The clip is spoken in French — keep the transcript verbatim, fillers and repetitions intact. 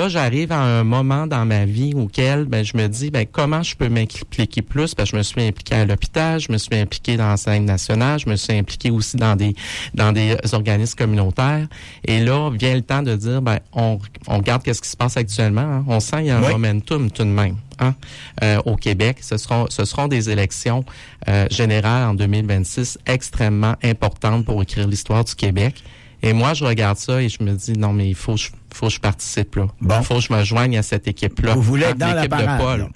là, j'arrive à un moment dans ma vie auquel ben, je me dis ben, comment je peux m'impliquer plus? Parce que je me suis impliqué à l'hôpital, je me suis impliqué dans la scène nationale, je me suis impliqué aussi dans des dans des organismes communautaires. Et là, vient le temps de dire ben on, on regarde qu'est-ce qui se passe actuellement. Hein. On sent qu'il y a un oui. momentum tout de même. Hein, euh, au Québec. Ce seront, ce seront des élections euh, générales en deux mille vingt-six extrêmement importantes pour écrire l'histoire du Québec. Et moi, je regarde ça et je me dis, non, mais il faut, faut que je participe là. Bon. Il faut que je me joigne à cette équipe-là. Vous voulez être dans la parade.